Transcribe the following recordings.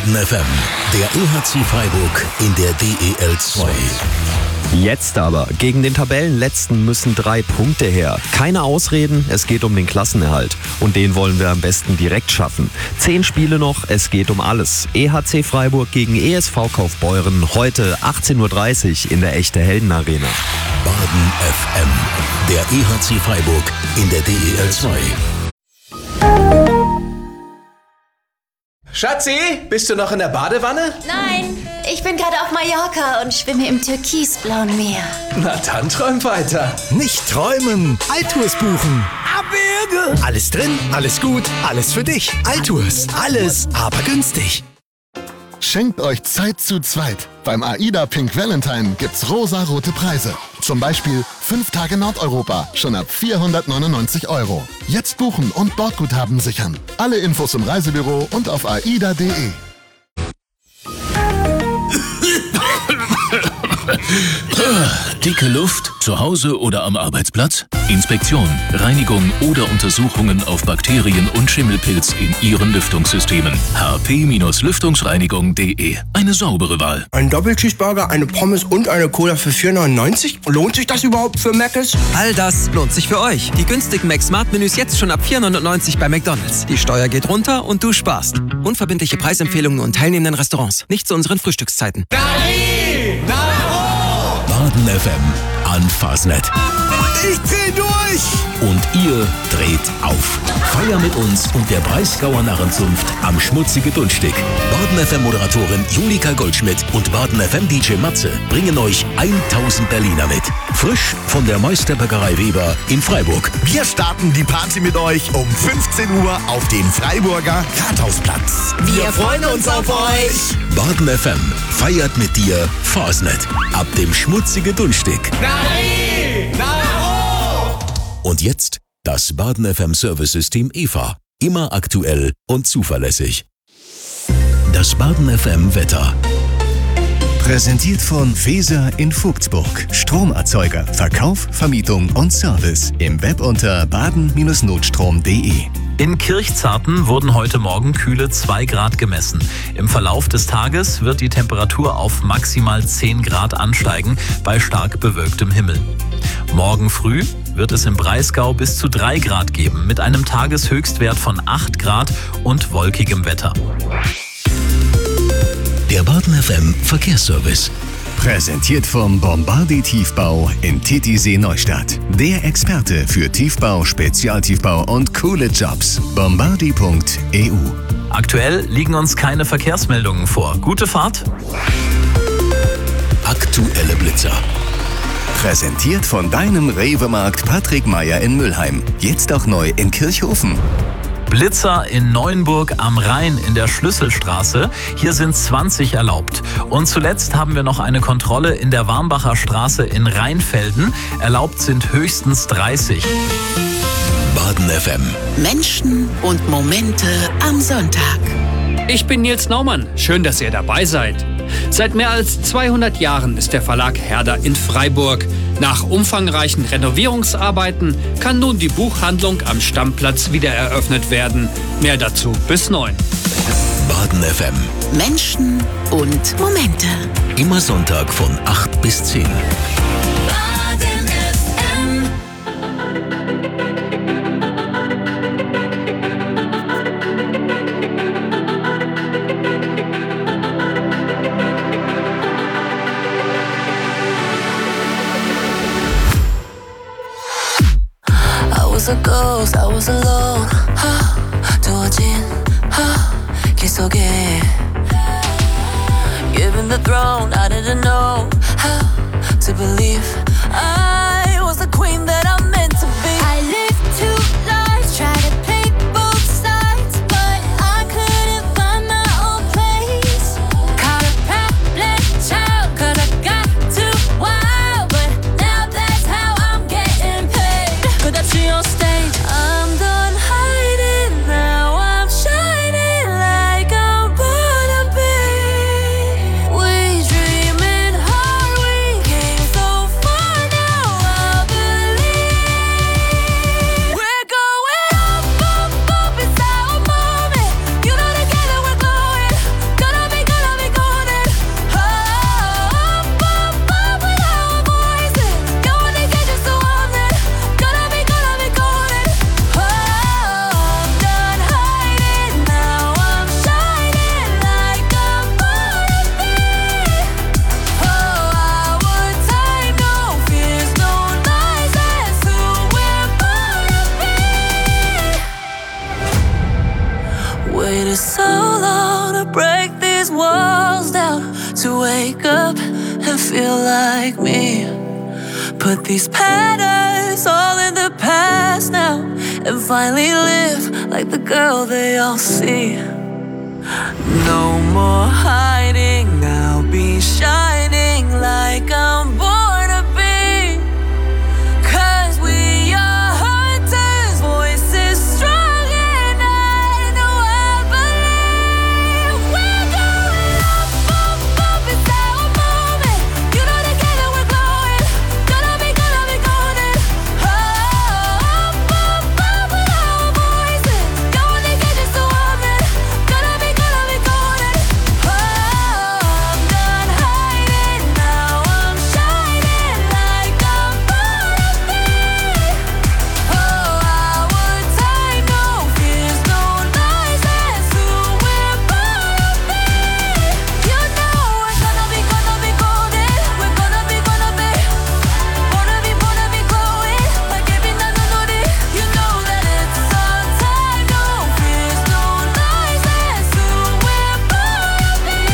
Baden FM, der EHC Freiburg in der DEL 2. Jetzt aber. Gegen den Tabellenletzten müssen 3 Punkte her. Keine Ausreden, es geht um den Klassenerhalt. Und den wollen wir am besten direkt schaffen. 10 Spiele noch, es geht um alles. EHC Freiburg gegen ESV Kaufbeuren, heute 18:30 Uhr in der Echte Helden Arena. Baden FM, der EHC Freiburg in der DEL 2. Schatzi, bist du noch in der Badewanne? Nein, ich bin gerade auf Mallorca und schwimme im türkisblauen Meer. Na dann träum weiter. Nicht träumen, Altours buchen. Abberge! Alles drin, alles gut, alles für dich. Altours, alles, aber günstig. Schenkt euch Zeit zu zweit. Beim AIDA Pink Valentine gibt's rosa-rote Preise. Zum Beispiel 5 Tage Nordeuropa, schon ab 499 €. Jetzt buchen und Bordguthaben sichern. Alle Infos im Reisebüro und auf aida.de. Dicke Luft, zu Hause oder am Arbeitsplatz? Inspektion, Reinigung oder Untersuchungen auf Bakterien und Schimmelpilz in Ihren Lüftungssystemen. hp-lüftungsreinigung.de. Eine saubere Wahl. Ein Doppelcheeseburger, eine Pommes und eine Cola für 4,99 €? Lohnt sich das überhaupt für Mc's? All das lohnt sich für euch. Die günstigen Mac-Smart-Menüs jetzt schon ab 4,99 € bei McDonald's. Die Steuer geht runter und du sparst. Unverbindliche Preisempfehlungen nur in teilnehmenden Restaurants. Nicht zu unseren Frühstückszeiten. Baden FM an Fastnet. Ich dreh durch! Und ihr dreht auf. Feier mit uns und der Breisgauer Narrenzunft am Schmutzige Dunstig. Baden FM Moderatorin Julika Goldschmidt und Baden FM DJ Matze bringen euch 1000 Berliner mit. Frisch von der Meisterbäckerei Weber in Freiburg. Wir starten die Party mit euch um 15 Uhr auf dem Freiburger Rathausplatz. Wir freuen uns auf euch. Baden FM feiert mit dir Fastnet ab dem Schmutzige Dunstig. Und jetzt das Baden FM Service-System EVA. Immer aktuell und zuverlässig. Das Baden FM Wetter. Präsentiert von Feser in Vogtsburg. Stromerzeuger, Verkauf, Vermietung und Service. Im Web unter baden-notstrom.de. In Kirchzarten wurden heute Morgen kühle 2 Grad gemessen. Im Verlauf des Tages wird die Temperatur auf maximal 10 Grad ansteigen bei stark bewölktem Himmel. Morgen früh wird es im Breisgau bis zu 3 Grad geben, mit einem Tageshöchstwert von 8 Grad und wolkigem Wetter. Der Baden FM Verkehrsservice. Präsentiert vom Bombardier Tiefbau in Titisee Neustadt. Der Experte für Tiefbau, Spezialtiefbau und coole Jobs. bombardier.eu. Aktuell liegen uns keine Verkehrsmeldungen vor. Gute Fahrt. Aktuelle Blitzer. Präsentiert von deinem Rewe-Markt Patrick Meyer in Mülheim. Jetzt auch neu in Kirchhofen. Blitzer in Neuenburg am Rhein in der Schlüsselstraße. Hier sind 20 erlaubt. Und zuletzt haben wir noch eine Kontrolle in der Warmbacher Straße in Rheinfelden. Erlaubt sind höchstens 30. Baden FM. Menschen und Momente am Sonntag. Ich bin Nils Naumann. Schön, dass ihr dabei seid. Seit mehr als 200 Jahren ist der Verlag Herder in Freiburg. Nach umfangreichen Renovierungsarbeiten kann nun die Buchhandlung am Stammplatz wieder eröffnet werden. Mehr dazu bis 9. Baden FM. Menschen und Momente. Immer Sonntag von 8 bis 10. Baden FM. I was a ghost, I was alone. 두어진 길 속에 Given the throne, I didn't know how to believe I was the queen that I'm meant to be. I lived 2 lives, tried to play both sides, but I couldn't find my own place. Caught a problem child, 'cause I got too wild, but now that's how I'm getting paid. 끝없이 on stage, I'm done hiding, now I'm shining like I'm born to be. We dreaming hard, we came so far, now I believe waited so long to break these walls down, to wake up and feel like me. Put these patterns all in the past now, and finally live like the girl they all see. No more hiding, I'll be shining like I'm born to be. 'Cause we are hunters, voices strong and I know I believe. We're going up, up, up, it's how we're moving. You know together we're glowing. Gonna be golden. Up, up, up with our voices. Going to get just a woman. Gonna be golden. Oh, I'm done hiding, now I'm shining like I'm born to be. Oh, our time, no fears, no lies, that's who we're born to be. You know we're gonna be golden. We're gonna be glowing like every night on it. You know that it's our time, no fears, no lies, that's who we're born to be.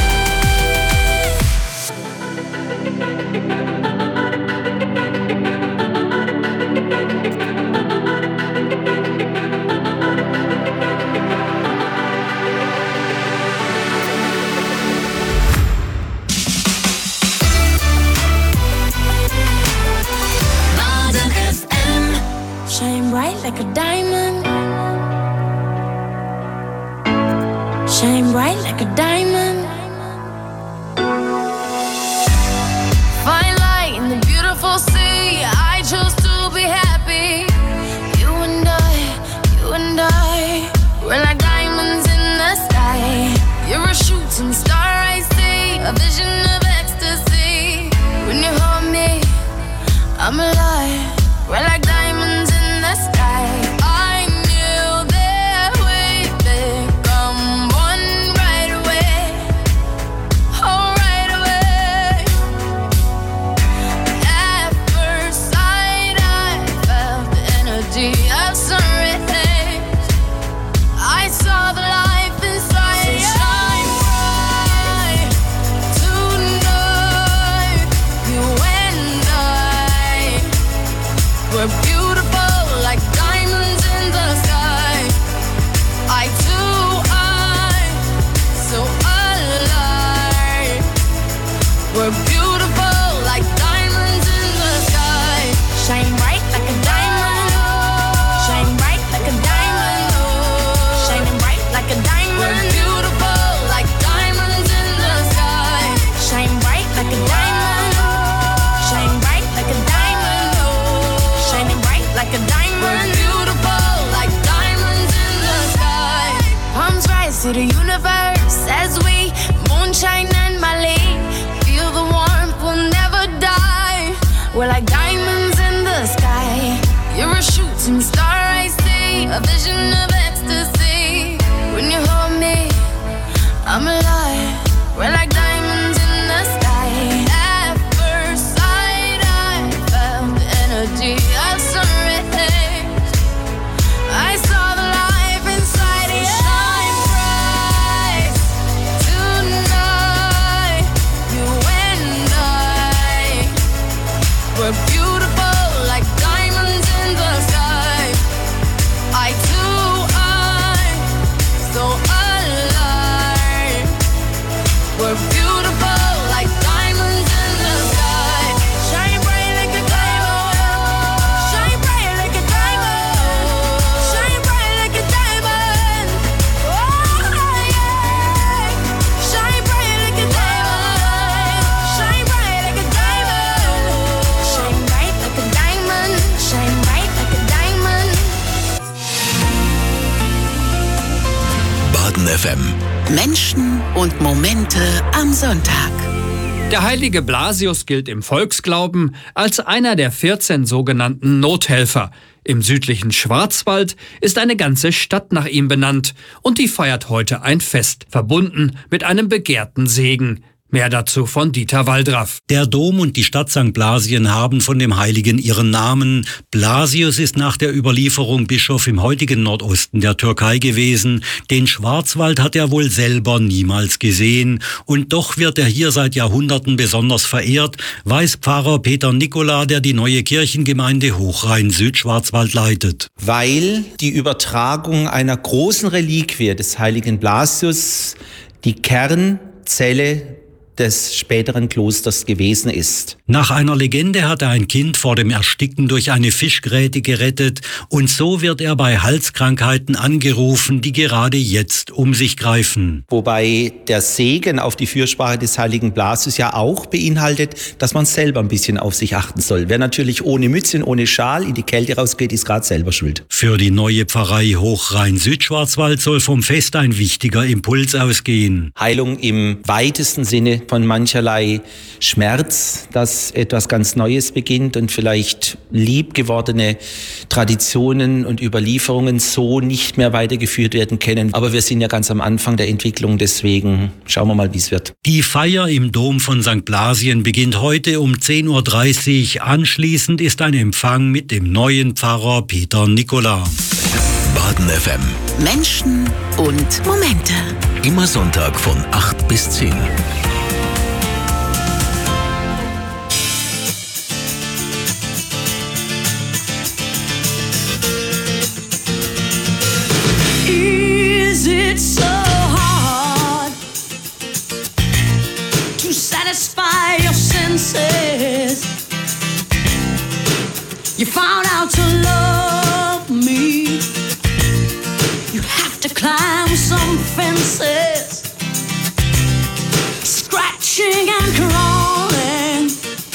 Baden FM. Shine bright like a diamond. Shine bright like a diamond. Fine light in the beautiful sea. I chose to be happy. You and I, we're like diamonds in the sky. You're a shooting star, I see, a vision of ecstasy. When you hold me, I'm alive. We're like diamonds in the sky. I knew that we'd become one right away. Oh, right away. At first sight, I felt the energy of sun rays. I saw the life inside you. Shine bright tonight. You and I, we're beautiful like diamonds in the sky. Eye to eye, so alive. We're beautiful like diamonds in the sky. Shine bright like a diamond. Shine bright like a diamond. Shining bright like a diamond. We're beautiful like diamonds in the sky. Shine bright like a diamond. Shine bright like a diamond. Shining bright like a diamond. We're beautiful like diamonds in the sky. Palms rise to the universe as we moonshine and Mali. Feel the warmth, we'll never die. We're like diamonds in the sky. You're a shooting star, I see, a vision of ecstasy. When you hold me, I'm alive. We're like diamonds in the sky. At first sight, I felt the energy of sun rays. I saw the life inside you. Shine bright tonight. You and I, we're beautiful like diamonds in the sky. Eye to eye, so alive. We're beautiful like diamonds in the sky. Shine bright like a diamond. Shine bright like a diamond. Shine bright like a diamond. Oh yeah. Shine bright like a diamond. Shine bright like a diamond. Shine bright like a diamond. Shine bright like a diamond. Baden FM. Menschen und Momente am Sonntag. Der heilige Blasius gilt im Volksglauben als einer der 14 sogenannten Nothelfer. Im südlichen Schwarzwald ist eine ganze Stadt nach ihm benannt und die feiert heute ein Fest, verbunden mit einem begehrten Segen. Mehr dazu von Dieter Waldraff. Der Dom und die Stadt St. Blasien haben von dem Heiligen ihren Namen. Blasius ist nach der Überlieferung Bischof im heutigen Nordosten der Türkei gewesen. Den Schwarzwald hat er wohl selber niemals gesehen. Und doch wird er hier seit Jahrhunderten besonders verehrt, weiß Pfarrer Peter Nikola, der die neue Kirchengemeinde Hochrhein-Südschwarzwald leitet. Weil die Übertragung einer großen Reliquie des heiligen Blasius die Kernzelle des späteren Klosters gewesen ist. Nach einer Legende hat er ein Kind vor dem Ersticken durch eine Fischgräte gerettet und so wird er bei Halskrankheiten angerufen, die gerade jetzt um sich greifen. Wobei der Segen auf die Fürsprache des heiligen Blasius ja auch beinhaltet, dass man selber ein bisschen auf sich achten soll. Wer natürlich ohne Mützchen, ohne Schal in die Kälte rausgeht, ist gerade selber schuld. Für die neue Pfarrei Hochrhein-Südschwarzwald soll vom Fest ein wichtiger Impuls ausgehen. Heilung im weitesten Sinne von mancherlei Schmerz, dass etwas ganz Neues beginnt und vielleicht liebgewordene Traditionen und Überlieferungen so nicht mehr weitergeführt werden können. Aber wir sind ja ganz am Anfang der Entwicklung, deswegen schauen wir mal, wie es wird. Die Feier im Dom von St. Blasien beginnt heute um 10.30 Uhr. Anschließend ist ein Empfang mit dem neuen Pfarrer Peter Nikola. Baden FM. Menschen und Momente. Immer Sonntag von 8 bis 10. Is it so hard to satisfy your senses? You found out to love me. You have to climb some fences, scratching and crawling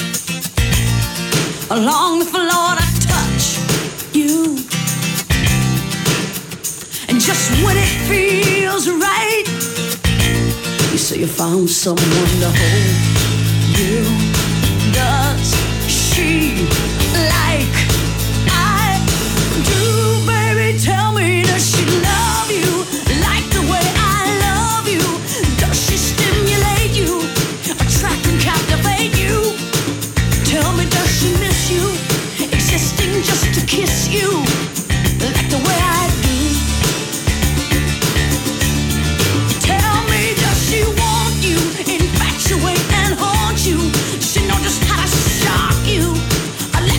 along the floor to touch you. And just when it feels right, you say you found someone to hold you. Does she like I do, baby? Tell me, does she love you like the way I love you? Does she stimulate you, attract and captivate you? Tell me, does she miss you, existing just to kiss you like the way I do? Tell me, does she want you, infatuate and haunt you? Does she know just how to shock you? A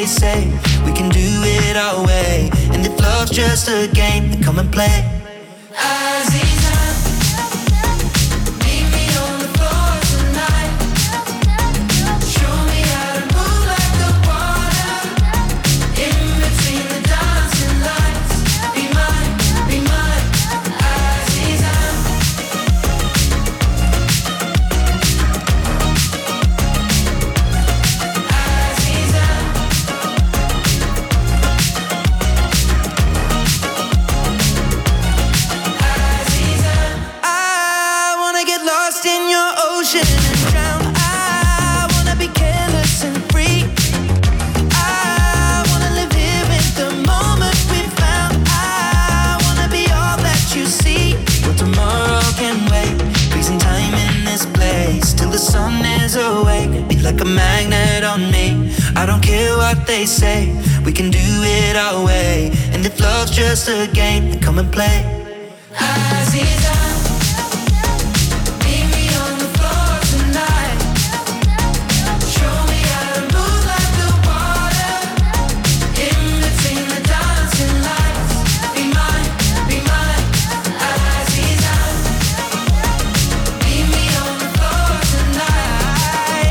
say. We can do it our way. And if love's just a game, then come and play. Aziza, meet me on the floor tonight. Show me how to move like the water. In between the dancing lights. Be mine, Aziza. Like a magnet on me. I don't care what they say. We can do it our way. And if love's just a game, then come and play. Aziza, meet me on the floor tonight. Show me how to move like the water. In between the dancing lights. Be mine, Aziza. Meet me on the floor tonight.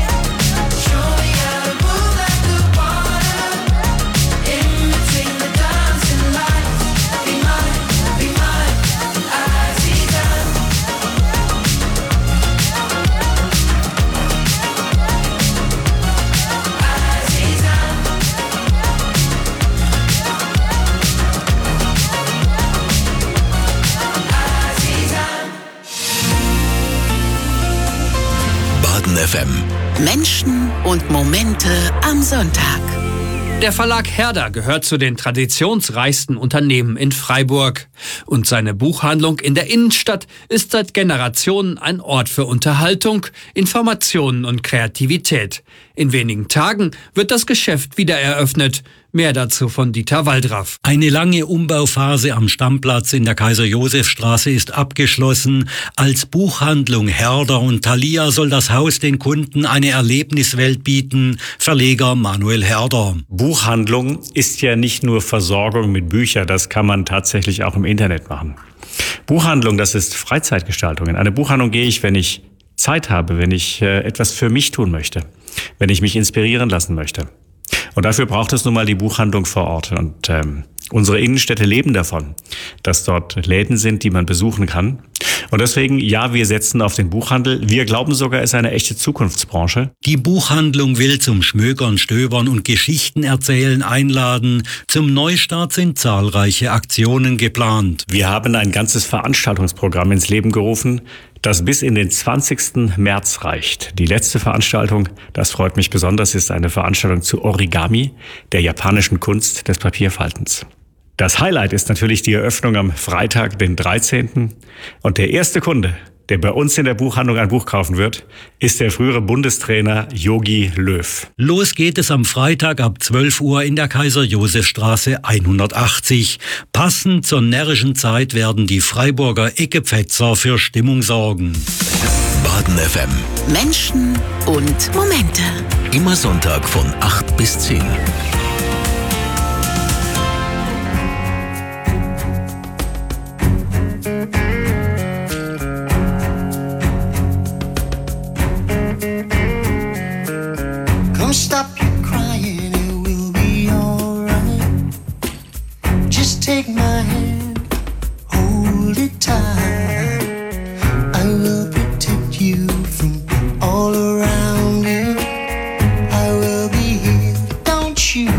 FM. Menschen und Momente am Sonntag. Der Verlag Herder gehört zu den traditionsreichsten Unternehmen in Freiburg. Und seine Buchhandlung in der Innenstadt ist seit Generationen ein Ort für Unterhaltung, Informationen und Kreativität. In wenigen Tagen wird das Geschäft wieder eröffnet. Mehr dazu von Dieter Waldraff. Eine lange Umbauphase am Stammplatz in der Kaiser-Josef-Straße ist abgeschlossen. Als Buchhandlung Herder und Thalia soll das Haus den Kunden eine Erlebniswelt bieten. Verleger Manuel Herder. Buchhandlung ist ja nicht nur Versorgung mit Büchern, das kann man tatsächlich auch im Internet machen. Buchhandlung, das ist Freizeitgestaltung. In eine Buchhandlung gehe ich, wenn ich Zeit habe, wenn ich etwas für mich tun möchte, wenn ich mich inspirieren lassen möchte. Und dafür braucht es nun mal die Buchhandlung vor Ort. Und unsere Innenstädte leben davon, dass dort Läden sind, die man besuchen kann. Und deswegen, ja, wir setzen auf den Buchhandel. Wir glauben sogar, es ist eine echte Zukunftsbranche. Die Buchhandlung will zum Schmökern, Stöbern und Geschichten erzählen einladen. Zum Neustart sind zahlreiche Aktionen geplant. Wir haben ein ganzes Veranstaltungsprogramm ins Leben gerufen, das bis in den 20. März reicht. Die letzte Veranstaltung, das freut mich besonders, ist eine Veranstaltung zu Origami, der japanischen Kunst des Papierfaltens. Das Highlight ist natürlich die Eröffnung am Freitag, den 13. Und der erste Kunde, der bei uns in der Buchhandlung ein Buch kaufen wird, ist der frühere Bundestrainer Jogi Löw. Los geht es am Freitag ab 12 Uhr in der Kaiser-Josef-Straße 180. Passend zur närrischen Zeit werden die Freiburger Eckepfetzer für Stimmung sorgen. Baden FM. Menschen und Momente. Immer Sonntag von 8 bis 10. Come stop your crying, it will be alright. Just take my hand, hold it tight. I will protect you from all around you. I will be here, don't you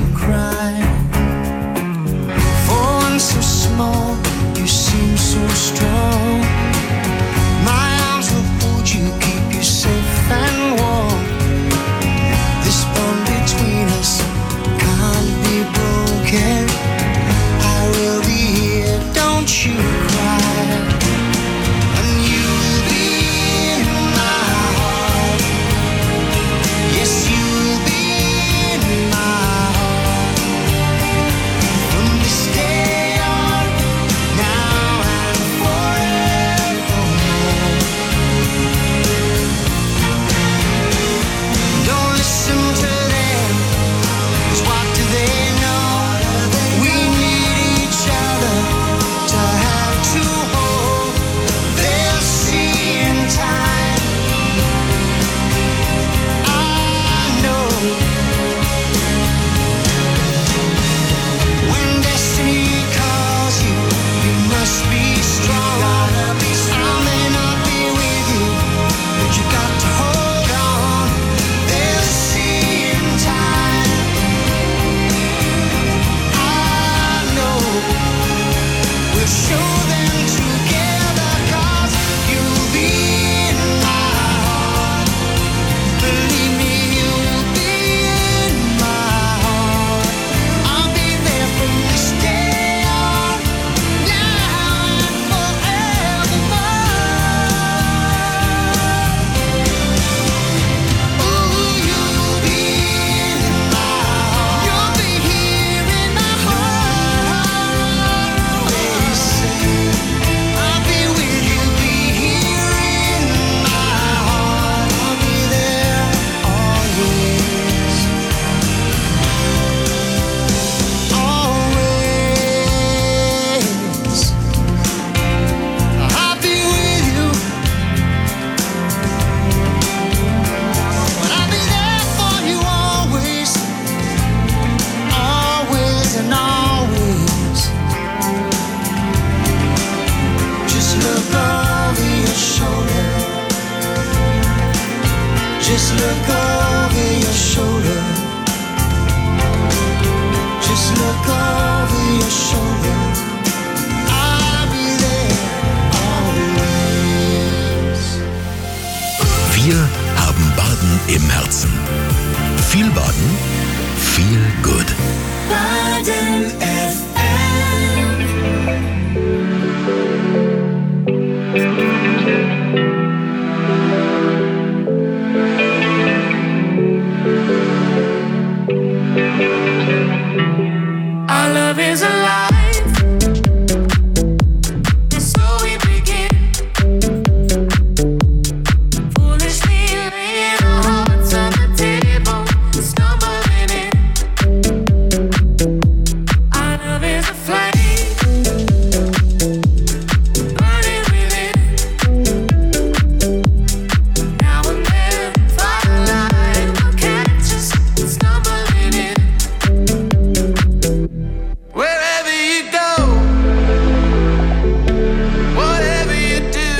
look over your shoulder. Just look over your shoulder. I'll be there always. Wir haben Baden im Herzen. Viel Baden, viel gut. Baden FM. Our love is alive, and so we begin. Foolishly laying our hearts on the table, stumbling in. Our love is a flame, burning within. Now and then, firelight will catch us stumbling in. Wherever you go, whatever you do,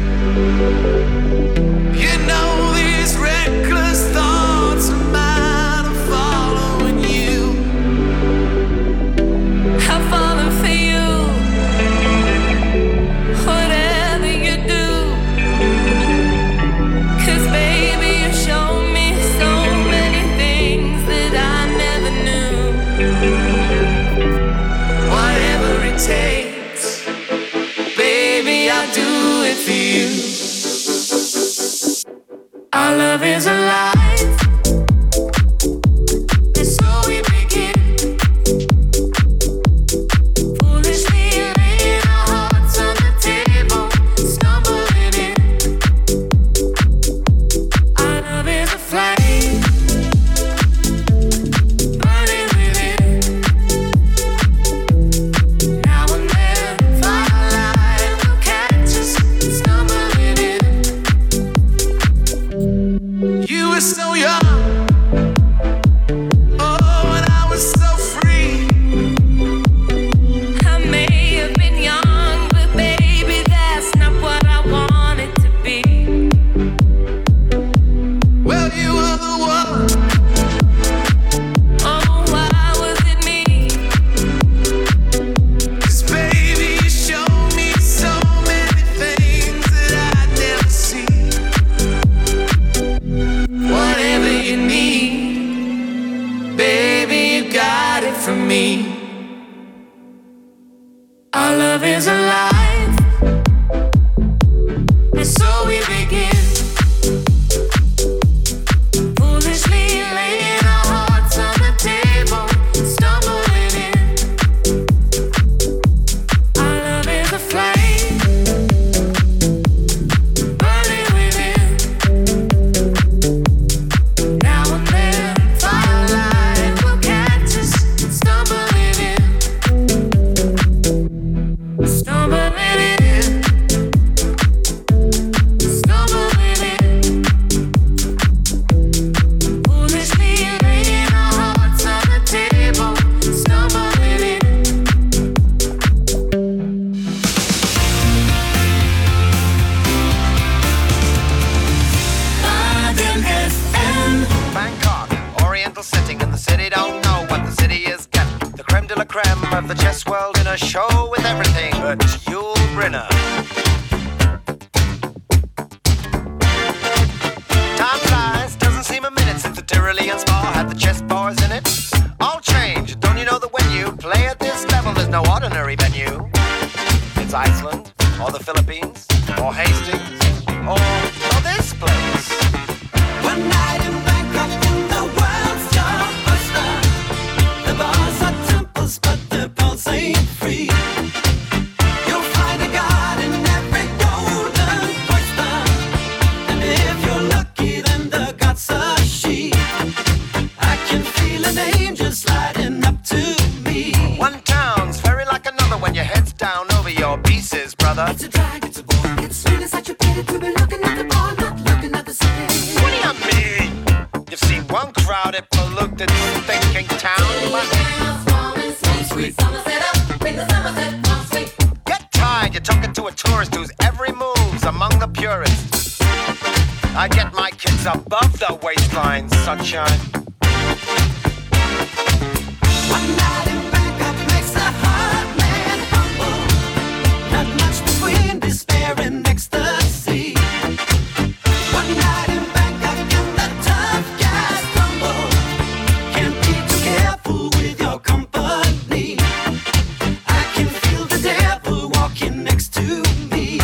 you know these reckless thoughts of mine are following you. I'm falling for you, whatever you do. 'Cause baby, you show me so many things that I never knew. Whatever it takes, baby, I'll do it for you. Our love is alive, and so we begin. Foolishly laying our hearts on the table, stumbling in. Our love is a flame, burning within. Now and then, firelight will catch us stumbling in. You were so young, oh, and I was so free. I may have been young, but baby, that's not what I wanted to be. Well, you were the one. Oh, why was it me? 'Cause baby, you showed me so many things that I'd never see. Whatever you need, baby, you got it from me. Our love is alive, and so we begin. Foolishly laying our hearts on the table, stumbling in. Our love is a flame, burning within. Now and then, firelight will catch us stumbling in. Stumbling in. Stumbling in. Foolishly laying our hearts on the table, stumbling in. Baden FM. Bangkok, oriental setting, and the city don't know what the city is getting. The creme de la creme of the chess world in a show with everything but Yul Brynner. Time flies, doesn't seem a minute since the Tyrolean Spa had the chess bars in it. All change, don't you know that when you play at this level, there's no ordinary venue? It's Iceland, or the Philippines, or Hastings, or this place. One night in Bangkok in the world's your oyster. The bars are temples, but the pulse ain't free. You'll find a god in every golden oyster. And if you're lucky, then the god's a she. I can feel an angel sliding up to me. One town's very like another when your head's down over your pieces, brother. It's a drag, it's a bore, it's really such a pity to be looking at the bar, not looking at the city. What do you mean? You've seen one crowded, polluted, thinking town. Get tired, you're talking to a tourist whose every move's among the purists. I get my kids above the waistline, sunshine. One night in Bangkok makes a hard man humble. Not much between despair and ecstasy. One night in Bangkok and the tough guys crumble. Can't be too careful with your company. I can feel the devil walking next to me.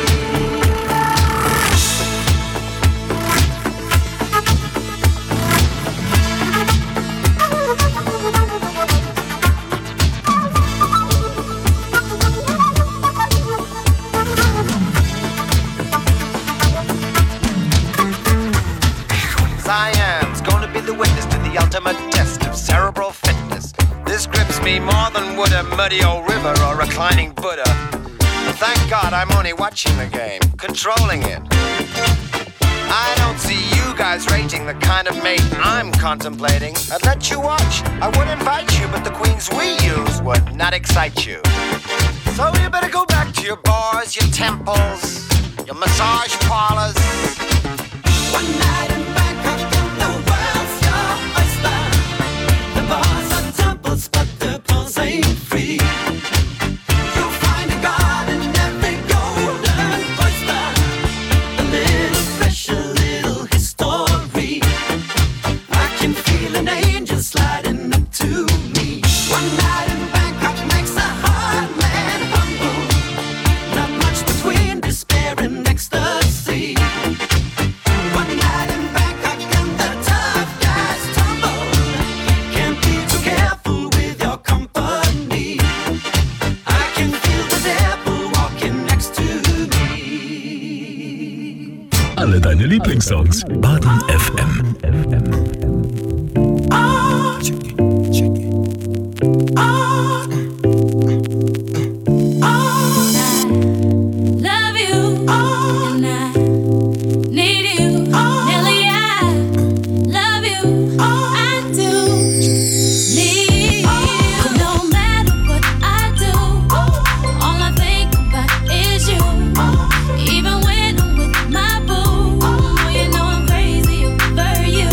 Cyan's gonna be the witness to the ultimate test of cerebral fitness. This grips me more than would a muddy old river or reclining Buddha. But thank God I'm only watching the game, controlling it. I don't see you guys rating the kind of mate I'm contemplating. I'd let you watch, I would invite you, but the queens we use would not excite you. So you better go back to your bars, your temples, your massage parlors. One night in Bangkok and the world's your oyster. The bars are temples, but the pearls ain't free. You'll find a god in every golden oyster. A little special, little history. I can feel an angel sliding up to me. One night in Bangkok makes a hard man humble. Not much between despair and ecstasy. One night in Bangkok and the tough guys tumble. Can't be too careful with your company. I can feel the devil walking next to me. Alle deine Lieblingssongs. Baden FM.